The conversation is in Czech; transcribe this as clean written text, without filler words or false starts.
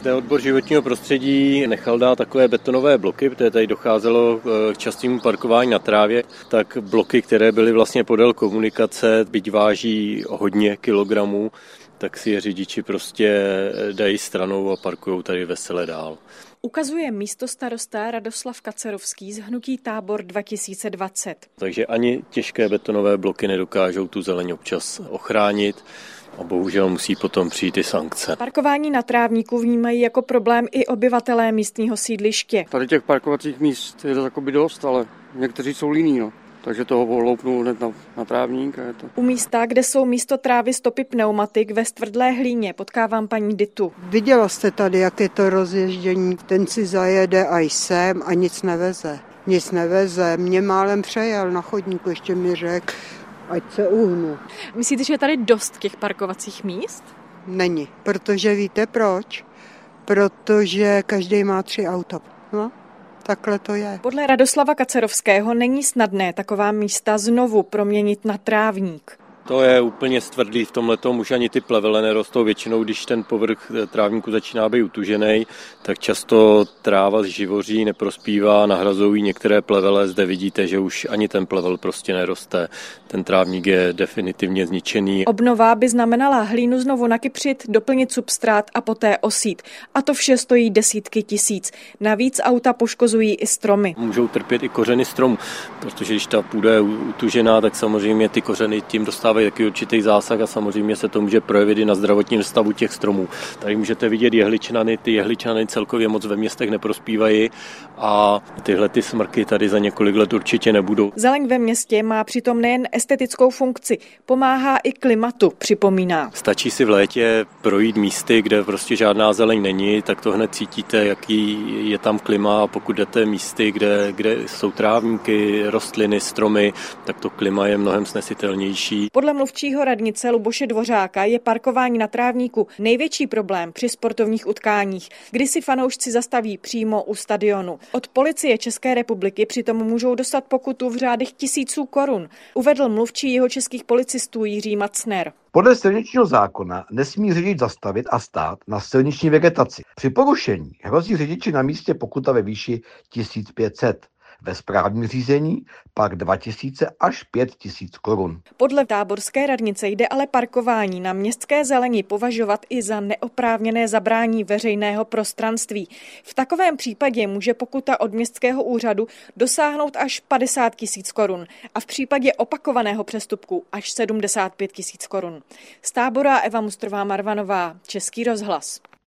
Zde odbor životního prostředí nechal dát takové betonové bloky, protože tady docházelo k častému parkování na trávě, tak bloky, které byly vlastně podél komunikace, byť váží hodně kilogramů, tak si je řidiči prostě dají stranou a parkují tady vesele dál. Ukazuje místostarosta Radoslav Kacerovský z hnutí Tábor 2020. Takže ani těžké betonové bloky nedokážou tu zeleň občas ochránit a bohužel musí potom přijít i sankce. Parkování na trávníku vnímají jako problém i obyvatelé místního sídliště. Tady těch parkovacích míst je to takoby dost, ale někteří jsou líní, no. Takže toho loupnou hned na trávník. A je to. U místa, kde jsou místo trávy stopy pneumatik ve stvrdlé hlíně, potkávám paní Ditu. Viděla jste tady, jak je to rozježdění. Ten si zajede a sem a nic neveze. Nic neveze. Mě málem přejel na chodníku, ještě mi řekl, ať se uhnu. Myslíte, že je tady dost těch parkovacích míst? Není, protože víte proč? Protože každý má 3 auta. No. Takhle to je. Podle Radoslava Kacerovského není snadné taková místa znovu proměnit na trávník. To je úplně stvrdlý, v tomhletom už ani ty plevele nerostou. Většinou, když ten povrch trávníku začíná být utužený, tak často tráva živoří, neprospívá, nahrazují některé plevele. Zde vidíte, že už ani ten plevel prostě neroste. Ten trávník je definitivně zničený. Obnova by znamenala hlínu znovu nakypřit, doplnit substrát a poté osít. A to vše stojí desítky tisíc. Navíc auta poškozují i stromy. Můžou trpět i kořeny stromů, protože když ta půda je utužená, tak samozřejmě ty kořeny tím dostávají taky určitý zásah a samozřejmě se to může projevit i na zdravotním stavu těch stromů. Tady můžete vidět jehličnany, ty jehličnany celkově moc ve městech neprospívají a tyhle ty smrky tady za několik let určitě nebudou. Zeleň ve městě má přitom nejen estetickou funkci, pomáhá i klimatu, připomíná. Stačí si v létě projít místy, kde prostě žádná zeleň není, tak to hned cítíte, jaký je tam klima, a pokud jdete místy, kde jsou trávníky, rostliny, stromy, tak to klima je mnohem snesitelnější. Podle mluvčího radnice Luboše Dvořáka je parkování na trávníku největší problém při sportovních utkáních, kdy si fanoušci zastaví přímo u stadionu. Od policie České republiky přitom můžou dostat pokutu v řádech tisíců korun, uvedl mluvčí jihočeských policistů Jiří Macner. Podle silničního zákona nesmí řidič zastavit a stát na silniční vegetaci. Při porušení hrozí řidiči na místě pokuta ve výši 1500. Ve správním řízení pak 2000 až 5000 korun. Podle táborské radnice jde ale parkování na městské zeleni považovat i za neoprávněné zabrání veřejného prostranství. V takovém případě může pokuta od městského úřadu dosáhnout až 50 000 korun a v případě opakovaného přestupku až 75 000 korun. Z Tábora Eva Mustrová Marvanová, Český rozhlas.